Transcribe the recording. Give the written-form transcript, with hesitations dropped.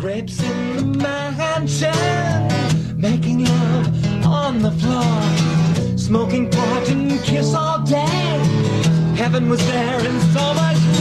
grapes in the mansion, making love on the floor, smoking pot and kiss all day. Heaven was there and so much